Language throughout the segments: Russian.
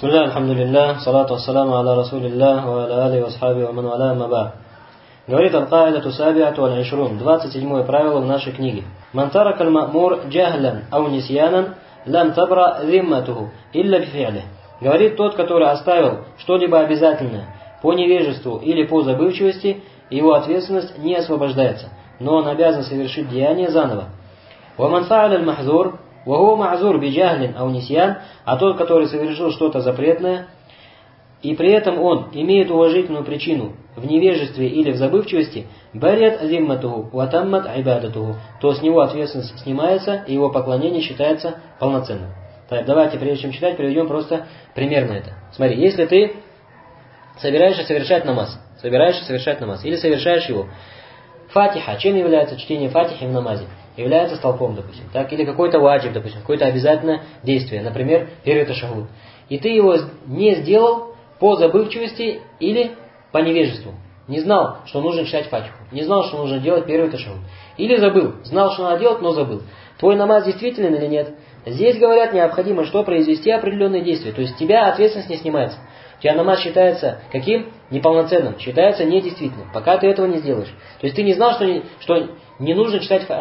Бисмилля, алхамдулилля, салату ассаламу аля расулилля, ва аля али васхаби ва ман валя маба. Говорит аль-Каидату сабиату аль-Ишрун, 27 правило в нашей книге. Ман тарака аль-ма'мур джахлян ау нисьянан, лам табра зимматуху, илля бифи'лих. Говорит тот, который оставил что-либо обязательное по невежеству или по забывчивости, его ответственность не освобождается, но он обязан совершить деяние заново. Ва ман фа'аля аль-махзур, ва хуа ма'зур биджахлин ау нисьян, а тот, который совершил что-то запретное, и при этом он имеет уважительную причину в невежестве или в забывчивости, барят зимматуху ва таммат айбадатуху, то с него ответственность снимается, и его поклонение считается полноценным. Так, давайте, прежде чем читать, приведем просто пример на это. Смотри, если ты собираешься совершать намаз, или совершаешь его, фатиха, чем является чтение фатихи в намазе? Является столпом, допустим, так, или какой-то ваджиб, допустим, какое-то обязательное действие, например, первый ташахуд. И ты его не сделал по забывчивости или по невежеству. Не знал, что нужно читать фатиху, не знал, что нужно делать первый ташахуд. Или забыл, знал, что надо делать, но забыл. Твой намаз действителен или нет? Здесь, говорят, необходимо что? Произвести определенные действия. То есть, тебя ответственность не снимается. У тебя намаз считается каким? Неполноценным. Считается недействительным, пока ты этого не сделаешь. То есть, ты не знал, что нужно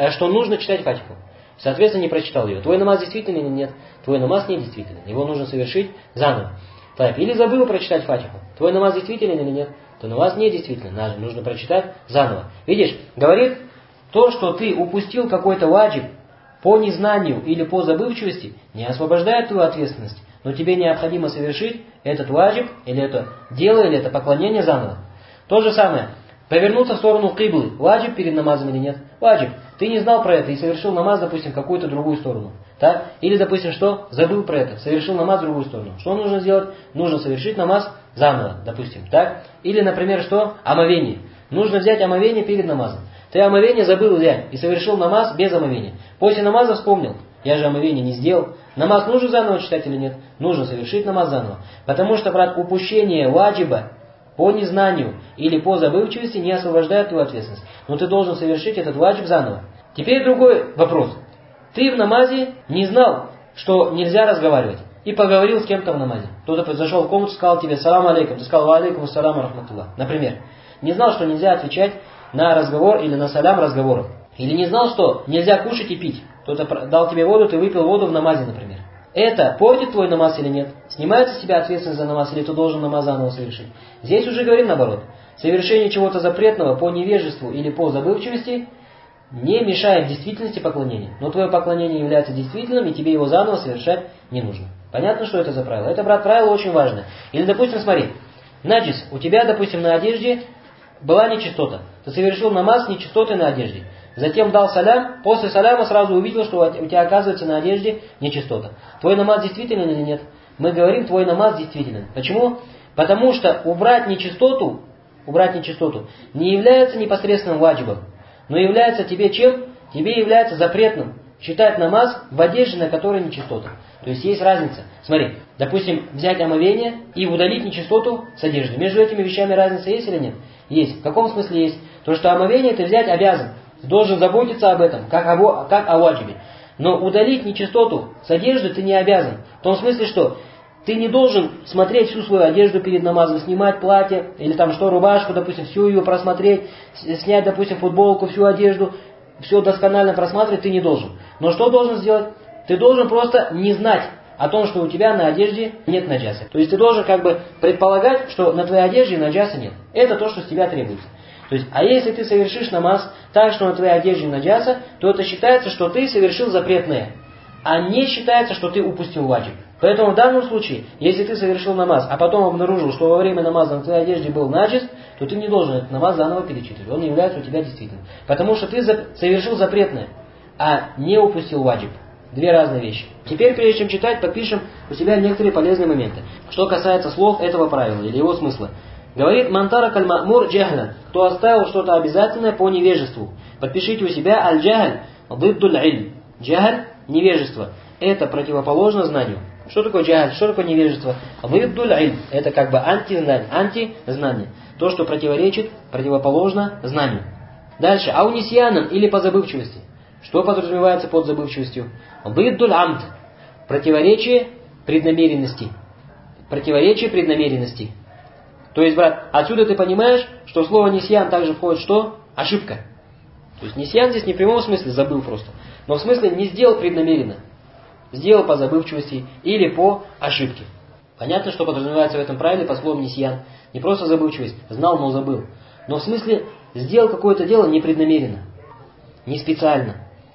читать фатиху. Соответственно, не прочитал ее. Твой намаз действительный или нет? Твой намаз недействителен. Его нужно совершить заново. Так, или забыл прочитать фатиху. Твой намаз действителен или нет? Твой намаз недействителен. Нужно прочитать заново. Видишь, говорит, то, что ты упустил какой-то ваджиб по незнанию или по забывчивости, не освобождает твою ответственность. Но тебе необходимо совершить этот ваджиб, или это дело, или это поклонение заново. То же самое. Повернуться в сторону киблы. Ваджиб перед намазом или нет? Ваджиб. Ты не знал про это и совершил намаз, допустим, в какую-то другую сторону. Так? Или, допустим, что? Забыл про это. Совершил намаз в другую сторону. Что нужно сделать? Нужно совершить намаз заново, допустим. Так? Или, например, что? Омовение. Нужно взять омовение перед намазом. Ты омовение забыл взять и совершил намаз без омовения. После намаза вспомнил. Я же омовение не сделал. Намаз нужно заново читать или нет? Нужно совершить намаз заново. Потому что, брат, упущение ваджиба по незнанию или по забывчивости не освобождает твою ответственность. Но ты должен совершить этот ваджиб заново. Теперь другой вопрос. Ты в намазе не знал, что нельзя разговаривать. И поговорил с кем-то в намазе. Кто-то зашел в комнату, сказал тебе «Салам алейкум». Ты сказал «Ва алейкум ассалам рахматуллах». Например. Не знал, что нельзя отвечать на разговор или на салям разговоров. Или не знал, что нельзя кушать и пить. Кто-то дал тебе воду, ты выпил воду в намазе, например. Это портит твой намаз или нет? Снимается с тебя ответственность за намаз, или ты должен намаз заново совершить? Здесь уже говорим наоборот. Совершение чего-то запретного по невежеству или по забывчивости не мешает действительности поклонения. Но твое поклонение является действительным, и тебе его заново совершать не нужно. Понятно, что это за правило? Это, брат, правило очень важное. Или, допустим, смотри, наджис, у тебя, допустим, на одежде была нечистота. Ты совершил намаз с нечистотой на одежде. Затем дал салям, после саляма сразу увидел, что у тебя оказывается на одежде нечистота. Твой намаз действителен или нет? Мы говорим, твой намаз действителен. Почему? Потому что убрать нечистоту не является непосредственным ваджибом, но является тебе чем? Тебе является запретным читать намаз в одежде, на которой нечистота. То есть есть разница. Смотри, допустим, взять омовение и удалить нечистоту с одежды. Между этими вещами разница есть или нет? Есть. В каком смысле есть? То, что омовение ты взять обязан. Ты должен заботиться об этом, как о ваджибе. Но удалить нечистоту с одежды ты не обязан. В том смысле, что ты не должен смотреть всю свою одежду перед намазом, снимать платье, или там что, рубашку, допустим, всю ее просмотреть, снять, допустим, футболку, всю одежду, все досконально просматривать ты не должен. Но что должен сделать? Ты должен просто не знать о том, что у тебя на одежде нет наджаса. То есть ты должен как бы предполагать, что на твоей одежде наджаса нет. Это то, что с тебя требуется. То есть, а если ты совершишь намаз так, что на твоей одежде наджаса, то это считается, что ты совершил запретное, а не считается, что ты упустил ваджиб. Поэтому в данном случае, если ты совершил намаз, а потом обнаружил, что во время намаза на твоей одежде был наджис, то ты не должен этот намаз заново перечитывать. Он не является у тебя действительным. Потому что ты совершил запретное, а не упустил ваджиб. Две разные вещи. Теперь, прежде чем читать, подпишем у себя некоторые полезные моменты. Что касается слов этого правила или его смысла. Говорит «Мантара каль-ма'мур джахля», кто оставил что-то обязательное по невежеству. Подпишите у себя «Аль-джахль диддуль иль». Джахль – невежество. Это противоположно знанию. Что такое джахль? Что такое невежество? Диддуль иль. Это как бы антизнание. То, что противоположно знанию. Дальше. Аунисьянан или по забывчивости. Что подразумевается под забывчивостью? Диддуль амд. Противоречие преднамеренности. противоречие преднамеренности. То есть, брат, отсюда ты понимаешь, что в слово нисьян также входит что? Ошибка. То есть нисьян здесь не в прямом смысле забыл просто, но в смысле не сделал преднамеренно. Сделал по забывчивости или по ошибке. Понятно, что подразумевается в этом правиле под словом нисьян. Не просто забывчивость, знал, но забыл. Но в смысле сделал какое-то дело непреднамеренно, не специально.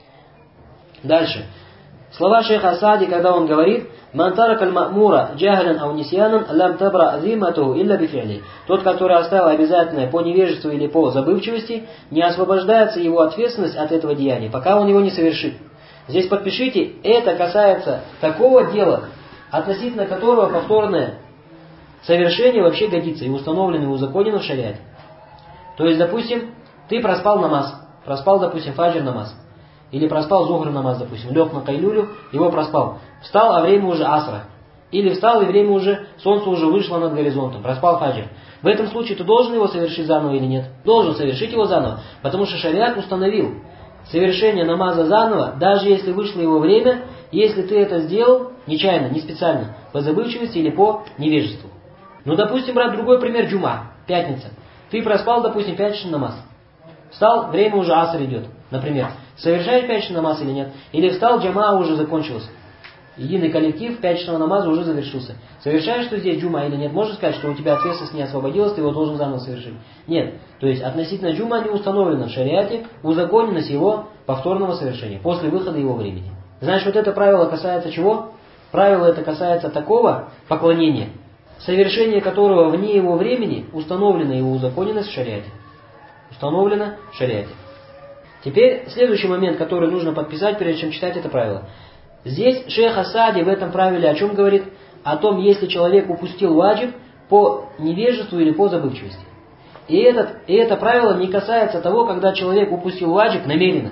Дальше. Слова шейха Саади, когда он говорит: «Ман тарак аль-ма'мура джахлян ау нисьянан лам табра зимматуху илля бифи'ли». Тот, который оставил обязательное по невежеству или по забывчивости, не освобождается его ответственность от этого деяния, пока он его не совершит. Здесь подпишите, это касается такого дела, относительно которого повторное совершение вообще годится и установлено и узаконено в шариате. То есть, допустим, ты проспал намаз, допустим, фаджр намаз, или проспал зухр намаз, допустим, лег на кайлюлю, его проспал, встал, а время уже асра, или встал, и время уже, солнце уже вышло над горизонтом, проспал фаджр. В этом случае ты должен его совершить заново или нет? Должен совершить его заново, потому что шариат установил совершение намаза заново, даже если вышло его время, если ты это сделал нечаянно, не специально, по забывчивости или по невежеству. Ну, допустим, брат, другой пример, джума, пятница. Ты проспал, допустим, пятничный намаз. Встал, время уже аср идет, например. Совершаешь пятничный намаз или нет? Или встал, джама уже закончилась. Единый коллектив пятничного намаза уже завершился. Совершаешь ты здесь джума или нет? Можно сказать, что у тебя ответственность не освободилась, ты его должен заново совершить? Нет. То есть относительно джума не установлено в шариате узаконенность его повторного совершения после выхода его времени. Значит, вот это правило касается чего? Правило это касается такого поклонения, совершение которого вне его времени установлена его узаконенность в шариате. Установлено в шариате. Теперь следующий момент, который нужно подписать, прежде чем читать это правило. Здесь шейх Саади в этом правиле о чем говорит? О том, если человек упустил ваджиб по невежеству или по забывчивости. И это правило не касается того, когда человек упустил ваджиб намеренно.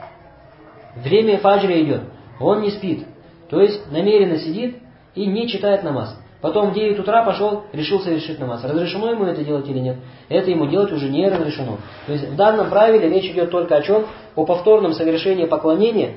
Время фаджра идет, он не спит. То есть намеренно сидит и не читает намаз. Потом в 9 утра пошел, решил совершить намаз. Разрешено ему это делать или нет? Это ему делать уже не разрешено. То есть в данном правиле речь идет только о чем? О повторном совершении поклонения,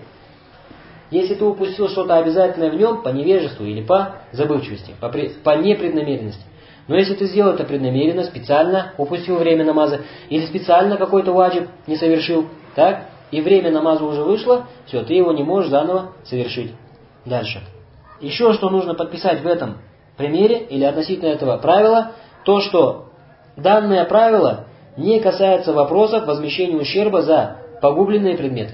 если ты упустил что-то обязательное в нем по невежеству или по забывчивости, по непреднамеренности. Но если ты сделал это преднамеренно, специально упустил время намаза, или специально какой-то ваджиб не совершил, так, и время намаза уже вышло, все, ты его не можешь заново совершить. Дальше. Еще что нужно подписать в этом примере, или относительно этого правила, то, что данное правило не касается вопросов возмещения ущерба за погубленные предметы.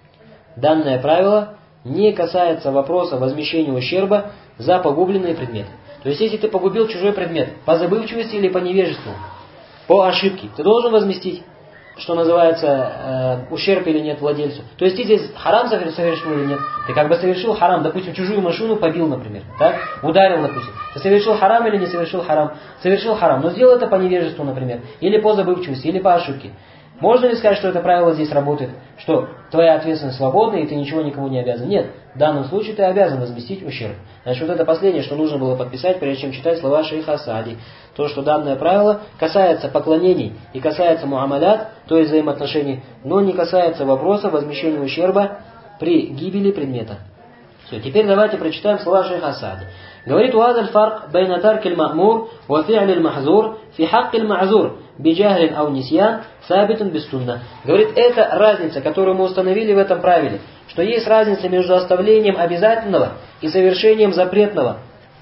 Данное правило не касается вопроса возмещения ущерба за погубленные предметы. То есть, если ты погубил чужой предмет по забывчивости или по невежеству, по ошибке, ты должен возместить, что называется, ущерб или нет владельцу. То есть, ты здесь харам совершил или нет? Ты как бы совершил харам, допустим, чужую машину побил, например, так? Ударил, допустим. Ты совершил харам или не совершил харам? Совершил харам, но сделал это по невежеству, например, или по забывчивости, или по ошибке. Можно ли сказать, что это правило здесь работает, что твоя ответственность свободна и ты ничего никому не обязан? Нет, в данном случае ты обязан возместить ущерб. Значит, вот это последнее, что нужно было подписать, прежде чем читать слова шейха Саади. То, что данное правило касается поклонений и касается муамалят, то есть взаимоотношений, но не касается вопроса возмещения ущерба при гибели предмета. Все, теперь давайте прочитаем слова шейха Саади. Говорит: «Уазаль фарк байна таркиль ма'мур ва фи'лиль махзур фи хаккиль ма'зур биджахлин ау нисьян сабитун без сунна». Говорит, это разница, которую мы установили в этом правиле, что есть разница между оставлением обязательного и совершением запретного.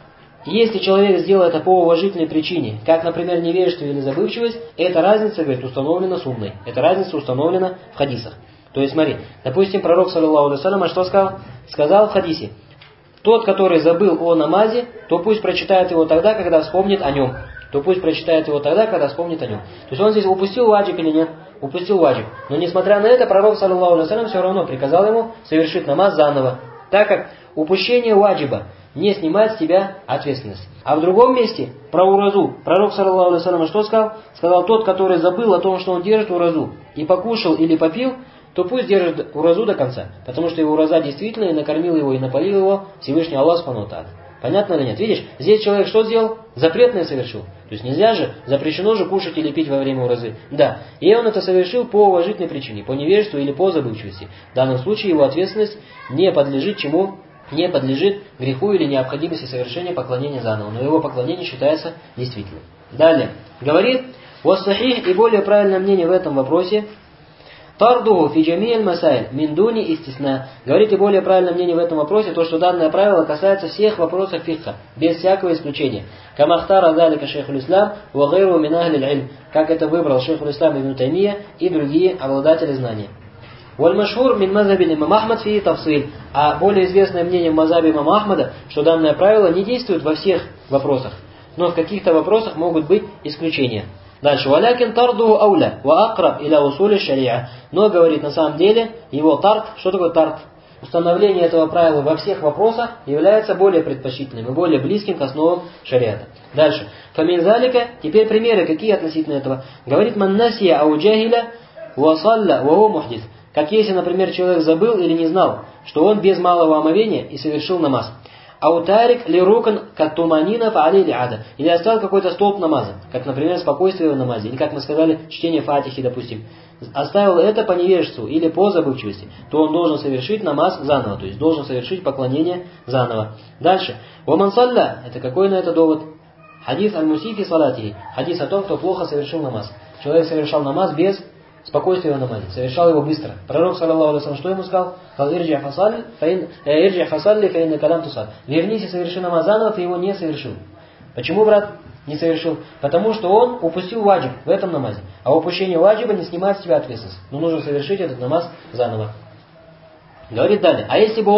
Если человек сделал это по уважительной причине, как, например, невежество или забывчивость, эта разница, говорит, установлена сунной. Эта разница установлена в хадисах. То есть, смотри, допустим, пророк, саллаллаху алейхи ва саллям, что сказал? Сказал в хадисе: тот, который забыл о намазе, то пусть прочитает его тогда, когда вспомнит о нем. То пусть прочитает его тогда, когда вспомнит о нем. То есть он здесь упустил ваджиб или нет? Упустил ваджиб. Но несмотря на это, пророк, саллаллаху алейхи ва саллям, все равно приказал ему совершить намаз заново. Так как упущение ваджиба не снимает с тебя ответственность. А в другом месте, про уразу, пророк, саллаллаху алейхи ва саллям, что сказал? Сказал: тот, который забыл о том, что он держит уразу, и покушал или попил, то пусть держит уразу до конца. Потому что его ураза действительно и накормил его, и напоил его Всевышний Аллах Субхану ва Тааля. Понятно или нет? Видишь, здесь человек что сделал? Запретное совершил. То есть нельзя же, запрещено же кушать или пить во время уразы. Да, и он это совершил по уважительной причине, по невежеству или по забывчивости. В данном случае его ответственность не подлежит чему? не подлежит греху или необходимости совершения поклонения заново, но его поклонение считается действительным. Далее. Говорит, «Вассахих» и более правильное мнение в этом вопросе, «Тардуху фи джами'аль масаиль мин дуни истисна». Говорит, и более правильное мнение в этом вопросе, то, что данное правило касается всех вопросов фикха, без всякого исключения. «Камахтара залика шейхуль ислам ва гайру мин ахлиль илм», как это выбрал шейхуль ислам ибн Таймия и другие обладатели знания. «Валь-машхур мин мазаби имам Ахмад фи тафсиль». А более известное мнение в мазабе имама Ахмада, что данное правило не действует во всех вопросах, но в каких-то вопросах могут быть исключения. Дальше. «Валякин тарду ауля ва акраб иля усули шариа». Но, говорит, на самом деле, его тарт, что такое тарт? Установление этого правила во всех вопросах является более предпочтительным и более близким к основам шариата. Дальше. «Фаминзалика». Теперь примеры, какие относительно этого. Говорит, «Маннасия ауджахиля ва салля ва ху мухдис». Как если, например, человек забыл или не знал, что он без малого омовения и совершил намаз. Аутарик ли рукан катуманина фаали ли ада. Или оставил какой-то столб намаза, как, например, спокойствие в намазе. Или, как мы сказали, чтение фатихи, допустим. Оставил это по невежеству или по забывчивости, то он должен совершить намаз заново. То есть должен совершить поклонение заново. Дальше. Ваман салля. Это какой на это довод? Хадис аль-мусифи салатихи. Хадис о том, кто плохо совершил намаз. Человек совершал намаз без спокойствие в намазе, совершал его быстро. Пророк, саллаллаху алейхи ва саллям, что ему сказал? «Ирджи фасалли фаинна калам тусаль». Вернись и соверши намаз заново, ты его не совершил. Почему, брат, не совершил? Потому что он упустил ваджиб в этом намазе. А упущение ваджиба не снимает с тебя ответственность. Но нужно совершить этот намаз заново. Говорит далее. А если бы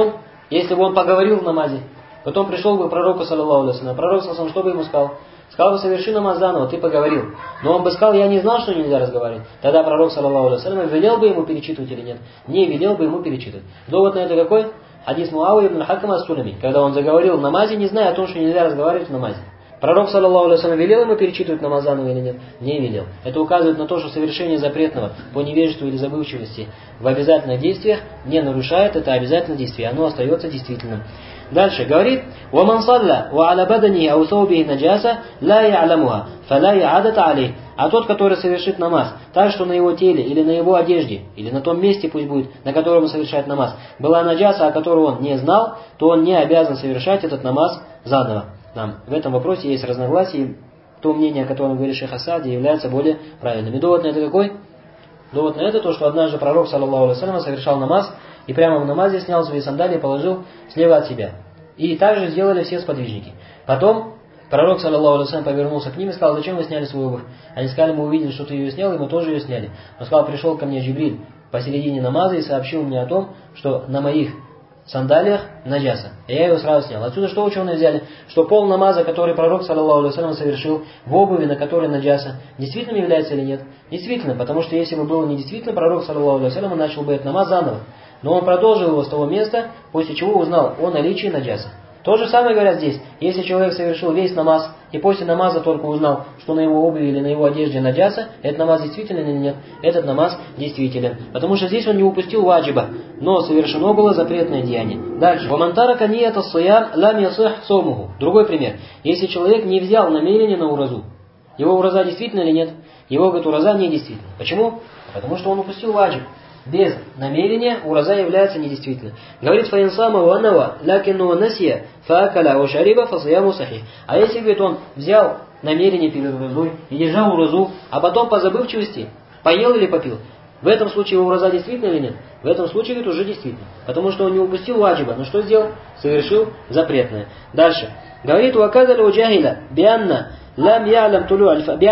он поговорил в намазе, потом пришел бы к пророку, саллаллаху алейхи ва саллям, пророк, саллаллаху алейхи ва саллям, что бы ему сказал? Сказал бы, соверши намаз заново, ты поговорил. Но он бы сказал, я не знал, что нельзя разговаривать. Тогда пророк, саллаллаху алейхи ва саллям, велел бы ему перечитывать или нет? Не велел бы ему перечитывать. Довод на это какой? Хадис Муавия ибн Хакама ас-Сулами, когда он заговорил в намазе, не зная о том, что нельзя разговаривать в намазе. Пророк, саллаллаху алейхи ва саллям, велел ему перечитывать намаз заново или нет? Не велел. Это указывает на то, что совершение запретного по невежеству или забывчивости в обязательных действиях не нарушает это обязательное действие. Оно остается действительным. Дальше говорит, وَمَنْ صَلَّى وَعَلَى بَدَنِهِ أَوْ ثَوْبِهِ نَجَاسَةٌ لَا يَعْلَمُهَا فَلَا يَعَادَةَ عَلَيْهِ. А тот, который совершит намаз, так что на его теле или на его одежде, или на том месте пусть будет, на котором он совершает намаз, была наджаса, о которой он не знал, то он не обязан совершать этот намаз заново. В этом вопросе есть разногласия, то мнение, о котором говорит шейх Асади, является более правильным. И довод на это какой? Довод на это то, что однажды пророк, саллаллаху алейхи ва саллям, совершал намаз, и прямо в намазе снял свои сандалии и положил слева от себя. И также сделали все сподвижники. Потом пророк, саллаллаху алейхи ва саллям, повернулся к ним и сказал, зачем вы сняли свою обувь? Они сказали, мы увидели, что ты ее снял, и мы тоже ее сняли. Он сказал, пришел ко мне Джибриль посередине намаза и сообщил мне о том, что на моих сандалиях наджаса. И я его сразу снял. Отсюда что ученые взяли? Что пол намаза, который пророк, саллаллаху алейхи ва саллям, совершил в обуви, на которой наджаса, действительно является или нет? Действительно, потому что если бы было недействительно, пророк, саллаллаху алейхи ва саллям, начал бы этот намаз заново. Но он продолжил его с того места, после чего узнал о наличии наджаса. То же самое говорят здесь. Если человек совершил весь намаз, и после намаза только узнал, что на его обуви или на его одежде наджаса, этот намаз действителен или нет? Этот намаз действителен. Потому что здесь он не упустил ваджиба, но совершено было запретное деяние. Дальше. «Вамантарака нията ссиям лам ясих сомуху». Другой пример. Если человек не взял намерение на уразу, его ураза действительно или нет? Его, говорит, ураза не действительно. Почему? Потому что он упустил ваджиб. Без намерения ураза является недействительной. Говорит фаинсама ванава лакинну насия фаакаля ушариба фасияму сахих. А если, говорит, он взял намерение перед уразой и держал уразу, а потом по забывчивости поел или попил, в этом случае его ураза действительно или нет? В этом случае, говорит, уже действительно. Потому что он не упустил ваджиба, но что сделал? Совершил запретное. Дальше. Говорит ваказаля уджахиля бианна лам ялям тулу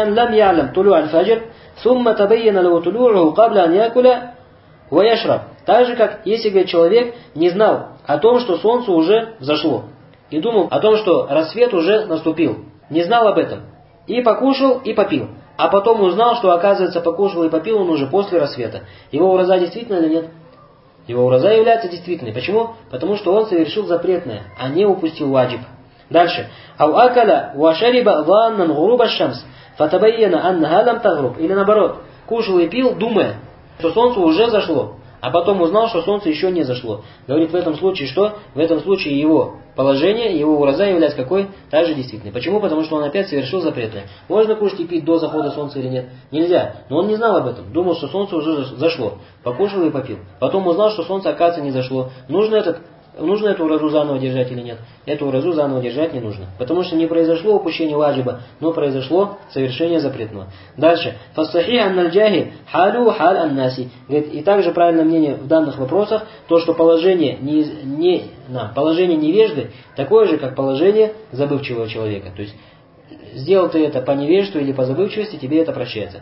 аль-фаджр сумма табайяна лау тулу'уху кабля ан якуля ваяшраб. Так же, как если, говорит, человек не знал о том, что солнце уже взошло, и думал о том, что рассвет уже наступил, не знал об этом, и покушал, и попил, а потом узнал, что, оказывается, покушал и попил он уже после рассвета. Его ураза действительно или нет? Его ураза является действительной. Почему? Потому что он совершил запретное, а не упустил ваджиб. Дальше. Ау акаля вашариба ваннан гуруба шамс фатабайяна аннаха лам тагруб. Или наоборот, кушал и пил, думая, что солнце уже зашло, а потом узнал, что солнце еще не зашло. Говорит, в этом случае что? В этом случае его положение, его ураза является какой? Также действительной. Почему? Потому что он опять совершил запретное. Можно кушать и пить до захода солнца или нет? Нельзя. Но он не знал об этом. Думал, что солнце уже зашло. Покушал и попил. Потом узнал, что солнце, оказывается, не зашло. Нужно этот нужно эту уразу заново держать или нет? Эту уразу заново держать не нужно. Потому что не произошло упущение ваджиба, но произошло совершение запретного. Дальше. Фассахи анналь джахиль халю халь аннаси. Говорит, и также правильное мнение в данных вопросах, то, что положение невежды такое же, как положение забывчивого человека. То есть, сделал ты это по невежеству или по забывчивости, тебе это прощается.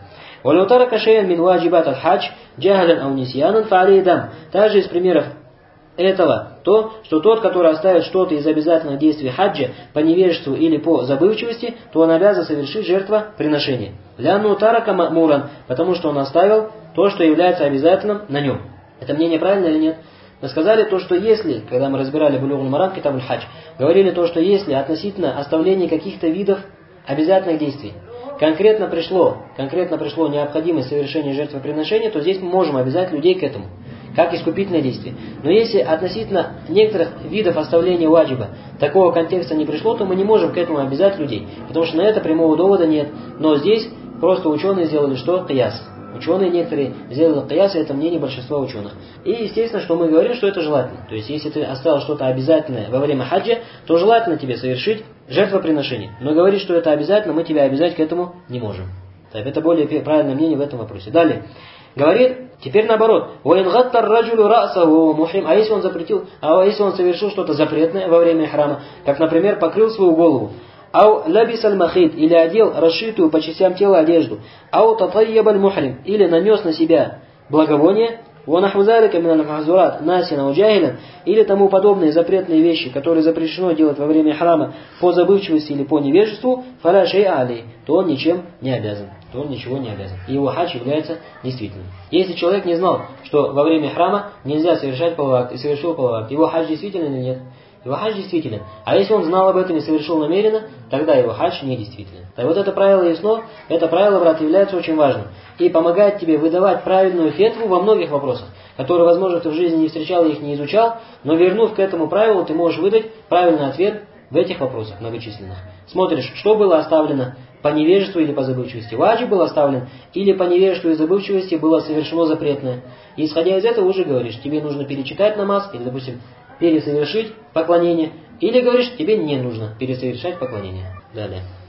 Также из примеров этого то, что тот, который оставит что-то из обязательных действий хаджа по невежеству или по забывчивости, то он обязан совершить жертвоприношение. Лянну тарака мамуран, потому что он оставил то, что является обязательным на нем. Это мнение правильно или нет? Мы сказали то, что если, когда мы разбирали Булугуль Марам, Китабуль Хадж, говорили то, что если относительно оставления каких-то видов обязательных действий конкретно пришло необходимость совершения жертвоприношения, то здесь мы можем обязать людей к этому, как искупительное действие. Но если относительно некоторых видов оставления ваджиба такого контекста не пришло, то мы не можем к этому обязать людей, потому что на это прямого довода нет. Но здесь просто ученые сделали что? Кияс. Ученые некоторые сделали кияс, и это мнение большинства ученых. И естественно, что мы говорим, что это желательно. То есть, если ты оставил что-то обязательное во время хаджа, то желательно тебе совершить жертвоприношение. Но говорить, что это обязательно, мы тебя обязать к этому не можем. Так, это более правильное мнение в этом вопросе. Далее. Говорит, теперь наоборот. А если он запретил, если он совершил что-то запретное во время храма, как, например, покрыл свою голову, ау лабис аль-махид, или одел расшитую по частям тела одежду, ау татайяб аль-мухрим, или нанес на себя благовоние, или тому подобные запретные вещи, которые запрещено делать во время храма по забывчивости или по невежеству, фаля шей'a алей, то он ничем не обязан. То он ничего не обязан. И его хадж является действительным. Если человек не знал, что во время храма нельзя совершать половак, и совершил половак, его хадж действителен или нет? Его хадж действителен. А если он знал об этом и совершил намеренно, тогда его хадж не действителен. Так вот это правило ясно, это правило, брат, является очень важным. И помогает тебе выдавать правильную фетву во многих вопросах, которые, возможно, ты в жизни не встречал и их не изучал, но вернув к этому правилу, ты можешь выдать правильный ответ в этих вопросах многочисленных. Смотришь, что было оставлено по невежеству или по забывчивости. Ваджиб был оставлен, или по невежеству и забывчивости было совершено запретное. И исходя из этого уже говоришь, тебе нужно перечитать намаз, или, допустим, пересовершить поклонение, или говоришь, тебе не нужно пересовершать поклонение. Далее.